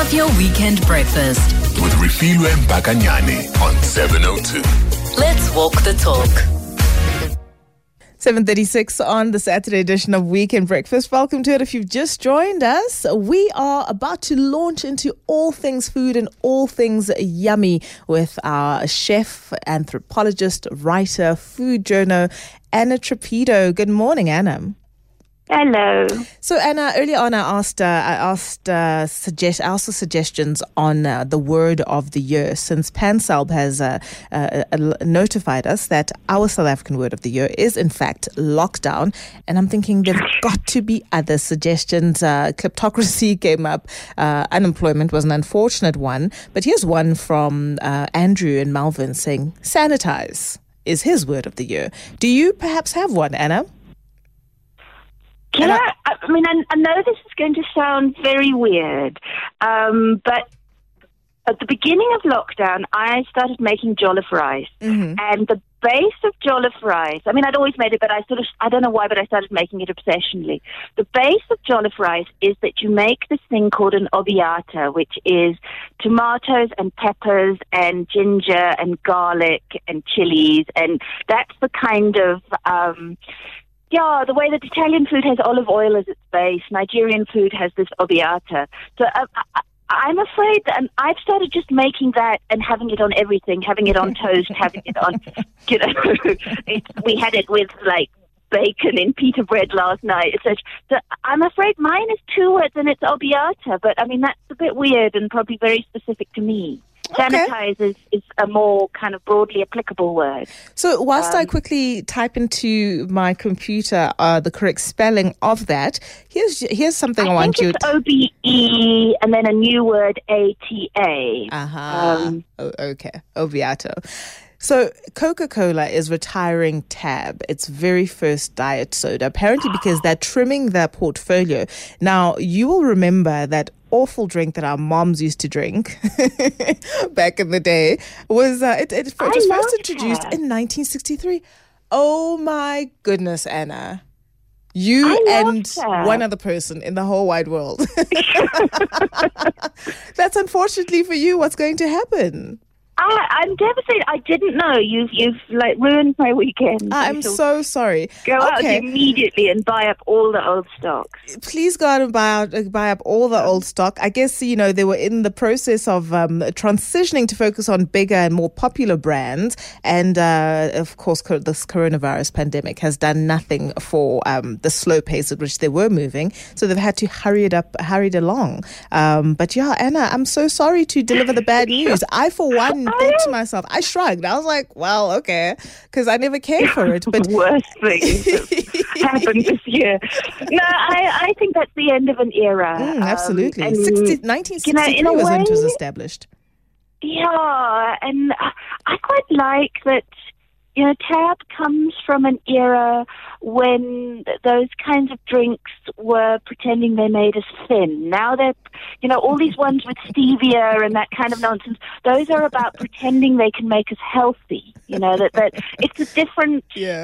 Have your weekend breakfast with Refilwe Mbakanyane on 702. Let's walk the talk. 7:36 on the Saturday edition of Weekend Breakfast. Welcome to it. If you've just joined us, we are about to launch into all things food and all things yummy with our chef, anthropologist, writer, food journo, Anna Trapido. Good morning, Anna. Hello. So Anna, earlier on I asked suggestions on the word of the year, since PanSalb has notified us that our South African word of the year is in fact lockdown, and I'm thinking there's got to be other suggestions. Kleptocracy came up, unemployment was an unfortunate one, but here's one from Andrew in Malvern saying sanitize is his word of the year. Do you perhaps have one, Anna? I know this is going to sound very weird, but at the beginning of lockdown, I started making jollof rice. Mm-hmm. And the base of jollof rice, I'd always made it, but I don't know why, but I started making it obsessionally. The base of jollof rice is that you make this thing called an obiata, which is tomatoes and peppers and ginger and garlic and chilies, and that's the kind of... the way that Italian food has olive oil as its base, Nigerian food has this obiata. So I'm afraid that I've started just making that and having it on everything, having it on toast, having it on, we had it with like bacon in pita bread last night. So I'm afraid mine is two words and it's obiata, but that's a bit weird and probably very specific to me. Sanitize is a more kind of broadly applicable word. So whilst I quickly type into my computer the correct spelling of that, here's something I want you to... I think it's OBE and then a new word ATA. Okay, Obiato. So Coca-Cola is retiring Tab, its very first diet soda, apparently because they're trimming their portfolio. Now, you will remember that awful drink that our moms used to drink back in the day was it was first introduced in 1963. Oh my goodness, Anna. You and one other person in the whole wide world. That's unfortunately for you what's going to happen. I'm devastated. I didn't know. You've ruined my weekend. I'm so sorry. Go out immediately and buy up all the old stock. Please go out and buy up all the old stock. I guess, they were in the process of transitioning to focus on bigger and more popular brands. And, of course, this coronavirus pandemic has done nothing for the slow pace at which they were moving. So they've had to hurry it along. But yeah, Anna, I'm so sorry to deliver the bad news. I, for one, thought to myself, I shrugged. I was like, well, okay, because I never cared for it. But worst things have happened this year. No, I think that's the end of an era. Absolutely. 1963 was when it was established. Yeah, and I quite like that. Tab comes from an era when those kinds of drinks were pretending they made us thin. Now they're, all these ones with stevia and that kind of nonsense, those are about pretending they can make us healthy. That it's a different,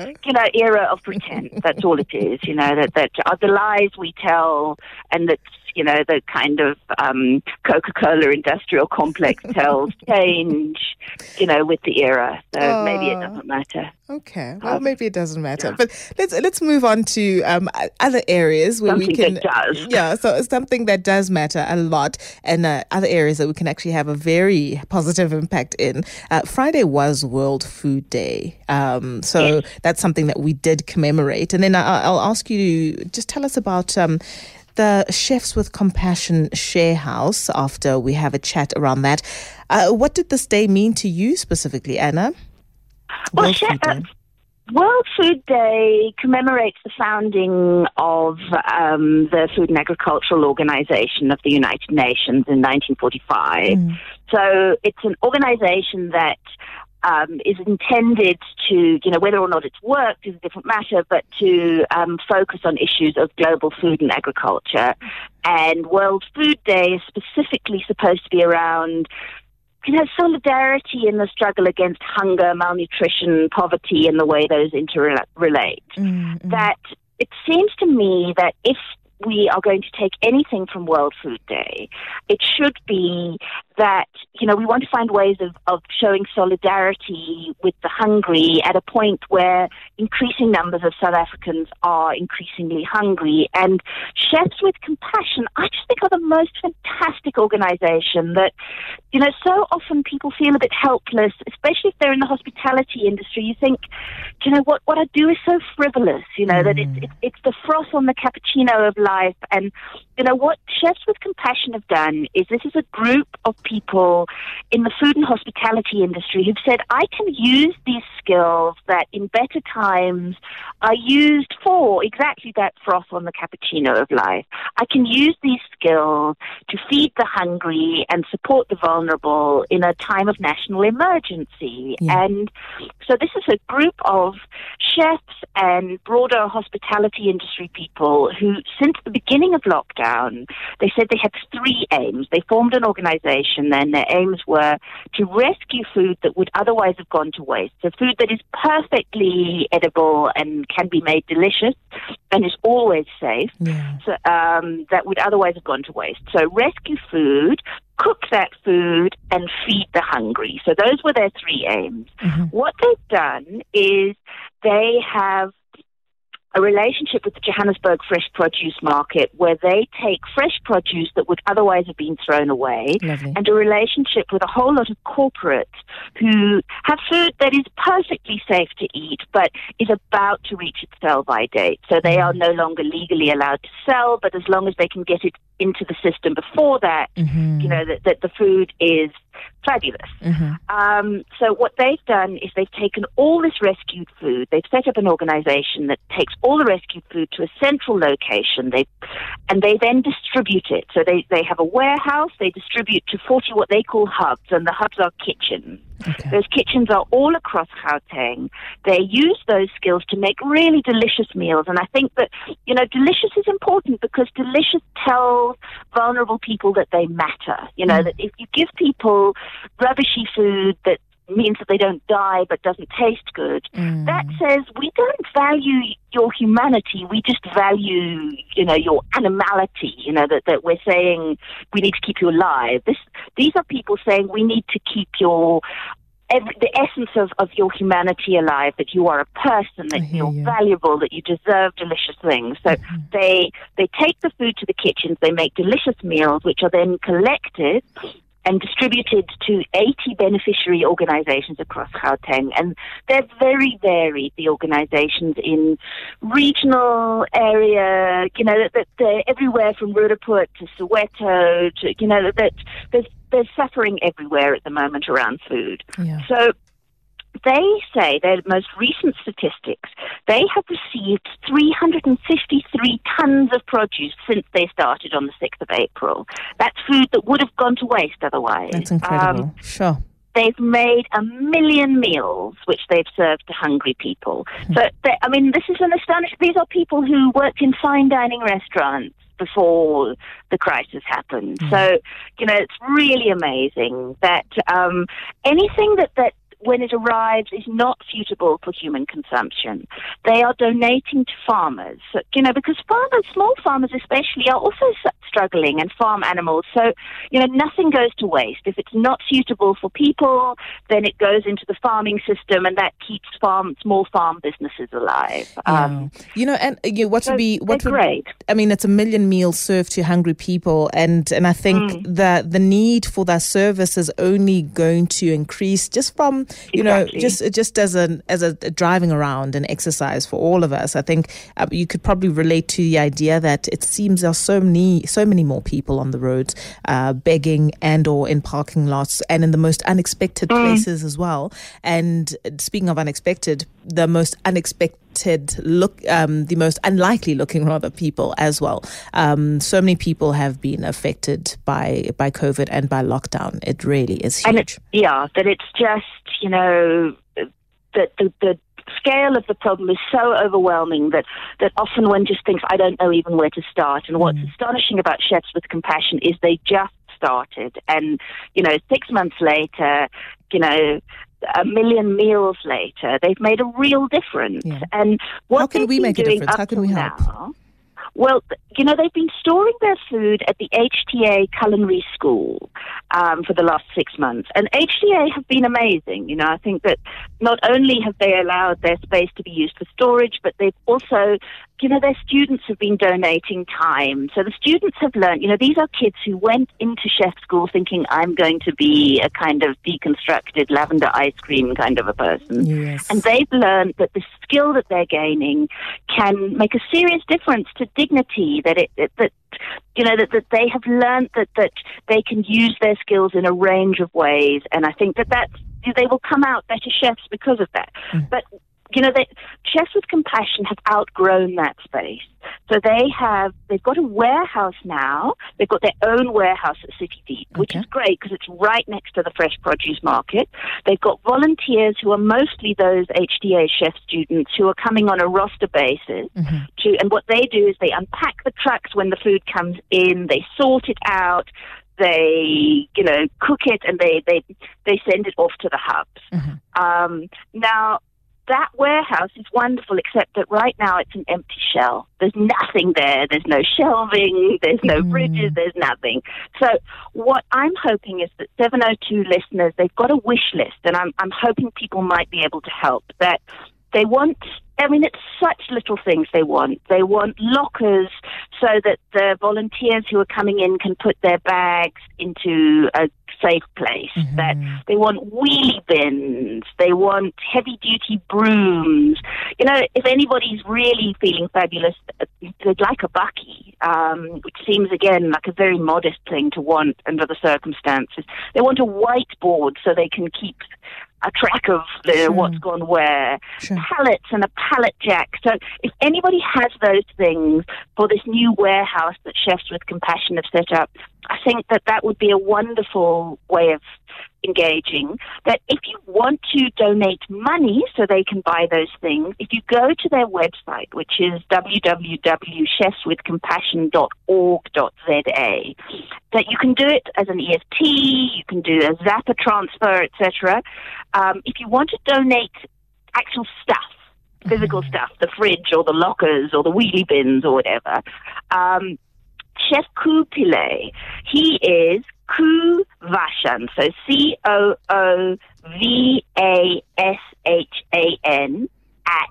era of pretend. That's all it is, that are the lies we tell, and that's, the kind of Coca-Cola industrial complex tells change, with the era. So maybe it doesn't matter. Okay, well, maybe it doesn't matter. Yeah. But let's move on to other areas where something we can... that does. Yeah, so something that does matter a lot, and other areas that we can actually have a very positive impact in. Friday was World Food Day. So that's something that we did commemorate. And then I'll ask you to just tell us about... the Chefs with Compassion Share House, after we have a chat around that. What did this day mean to you specifically, Anna? Well, World Food Day commemorates the founding of the Food and Agricultural Organization of the United Nations in 1945. So it's an organization that is intended to, whether or not it's worked is a different matter, but to focus on issues of global food and agriculture. And World Food Day is specifically supposed to be around, solidarity in the struggle against hunger, malnutrition, poverty, and the way those interrelate. That it seems to me that if we are going to take anything from World Food Day, it should be that, we want to find ways of showing solidarity with the hungry at a point where increasing numbers of South Africans are increasingly hungry. And Chefs with Compassion, I just think, are the most fantastic organization that, so often people feel a bit helpless, especially if they're in the hospitality industry. You think, what I do is so frivolous, that it's the froth on the cappuccino of life. And, what Chefs with Compassion have done is this is a group of people in the food and hospitality industry who've said, I can use these skills that in better times are used for exactly that froth on the cappuccino of life. I can use these skills to feed the hungry and support the vulnerable in a time of national emergency. Yeah. And so this is a group of chefs and broader hospitality industry people who, since the beginning of lockdown, they said they had 3 aims. They formed an organization, and their aims were to rescue food that would otherwise have gone to waste. So food that is perfectly edible and can be made delicious and is always safe, so, that would otherwise have gone to waste. So rescue food, cook that food, and feed the hungry. So those were their 3 aims. Mm-hmm. What they've done is they have a relationship with the Johannesburg Fresh Produce Market, where they take fresh produce that would otherwise have been thrown away. Lovely. And a relationship with a whole lot of corporates who have food that is perfectly safe to eat but is about to reach its sell-by date. So they are no longer legally allowed to sell, but as long as they can get it into the system before that, that the food is fabulous. So what they've done is they've taken all this rescued food, they've set up an organization that takes all the rescued food to a central location, and they then distribute it. So they have a warehouse, they distribute to 40 what they call hubs, and the hubs are kitchens. Okay. Those kitchens are all across Gauteng. They use those skills to make really delicious meals. And I think that, delicious is important because delicious tells vulnerable people that they matter. That if you give people rubbishy food that means that they don't die but doesn't taste good, that says we don't value your humanity, we just value, your animality, that we're saying we need to keep you alive. These are people saying we need to keep the essence of your humanity alive, that you are a person, that you're valuable, that you deserve delicious things. So they take the food to the kitchens, they make delicious meals, which are then collected and distributed to 80 beneficiary organizations across Gauteng. And they're very varied, the organizations in regional area, that they're everywhere from Roodepoort to Soweto to, that there's suffering everywhere at the moment around food. Yeah. So they say, their most recent statistics, they have received 353 tons of produce since they started on the 6th of April. That's food that would have gone to waste otherwise. That's incredible. Sure. They've made 1 million meals, which they've served to hungry people. So, this is an astonishing... These are people who worked in fine dining restaurants before the crisis happened. So, it's really amazing that anything that when it arrives is not suitable for human consumption, they are donating to farmers. So, because farmers, small farmers especially, are also struggling, and farm animals. So, nothing goes to waste. If it's not suitable for people, then it goes into the farming system, and that keeps small farm businesses alive. What would be great. It's 1 million meals served to hungry people, and I think that the need for that service is only going to increase just from just as a driving around and exercise for all of us. I think you could probably relate to the idea that it seems there are so many more people on the roads begging and or in parking lots and in the most unexpected places as well. And speaking of unexpected, the most unlikely looking people as well. So many people have been affected by COVID and by lockdown. It really is huge. That it's just, that the scale of the problem is so overwhelming that often one just thinks, I don't know even where to start. And what's astonishing about Chefs with Compassion is they just started. And, 6 months later, 1 million meals later, they've made a real difference. Yeah. And what how can we make a difference? How can we help? Now, Well, they've been storing their food at the HTA Culinary School for the last 6 months. And HTA have been amazing. I think that not only have they allowed their space to be used for storage, but they've also, their students have been donating time. So the students have learned, these are kids who went into chef school thinking, I'm going to be a kind of deconstructed lavender ice cream kind of a person. Yes. And they've learned that the skill that they're gaining can make a serious difference to dignity, that they have learned that they can use their skills in a range of ways. And I think that they will come out better chefs because of that. But Chefs with Compassion have outgrown that space. So they've got a warehouse now. They've got their own warehouse at City Deep, which is great because it's right next to the fresh produce market. They've got volunteers who are mostly those HTA chef students who are coming on a roster basis. And what they do is they unpack the trucks when the food comes in, they sort it out, they, cook it, and they send it off to the hubs. Now, that warehouse is wonderful, except that right now it's an empty shell. There's nothing there. There's no shelving. There's no bridges. There's nothing. So what I'm hoping is that 702 listeners, they've got a wish list, and I'm hoping people might be able to help. That they want, it's such little things they want. They want lockers so that the volunteers who are coming in can put their bags into a safe place. That they want wheelie bins. They want heavy-duty brooms. If anybody's really feeling fabulous, they'd like a bucky, which seems, again, like a very modest thing to want under the circumstances. They want a whiteboard so they can keep a track of what's gone where, pallets and a pallet jack. So if anybody has those things for this new warehouse that Chefs with Compassion have set up, I think that would be a wonderful way of engaging. That if you want to donate money so they can buy those things, if you go to their website, which is www.chefswithcompassion.org.za, that you can do it as an EFT, you can do a Zapper transfer, etc. If you want to donate actual stuff, physical stuff, the fridge or the lockers or the wheelie bins or whatever, Chef Koo Pillay, he is Koo Vashan, so COOVASHAN at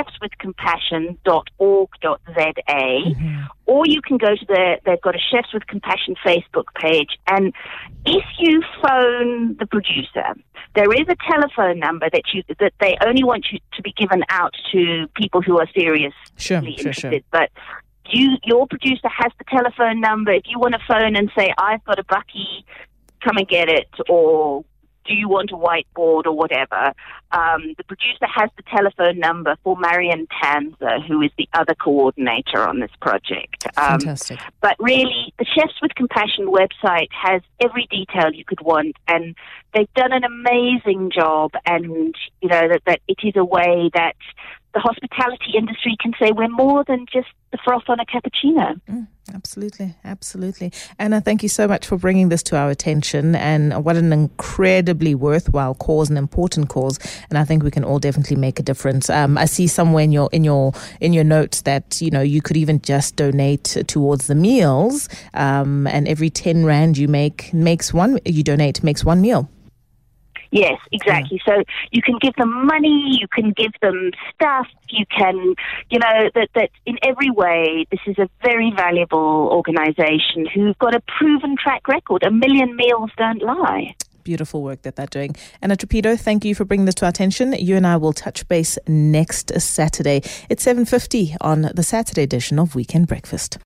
chefswithcompassion.org.za, or you can go to they've got a Chefs with Compassion Facebook page, and if you phone the producer, there is a telephone number that they only want you to be given out to people who are seriously interested, but your producer has the telephone number. If you want to phone and say, I've got a bucky, come and get it, or do you want a whiteboard or whatever, the producer has the telephone number for Marion Tanzer, who is the other coordinator on this project. Fantastic. But really, the Chefs with Compassion website has every detail you could want, and they've done an amazing job, and that it is a way that the hospitality industry can say we're more than just the froth on a cappuccino. Absolutely, absolutely. Anna, thank you so much for bringing this to our attention, and what an incredibly worthwhile cause, an important cause, and I think we can all definitely make a difference. I see somewhere in your notes that you could even just donate towards the meals, and every 10 rand you donate makes one meal. Yes, exactly. So you can give them money, you can give them stuff, you can, that in every way, this is a very valuable organization who've got a proven track record. 1 million meals don't lie. Beautiful work that they're doing. Anna Trapido, thank you for bringing this to our attention. You and I will touch base next Saturday. It's 7:50 on the Saturday edition of Weekend Breakfast.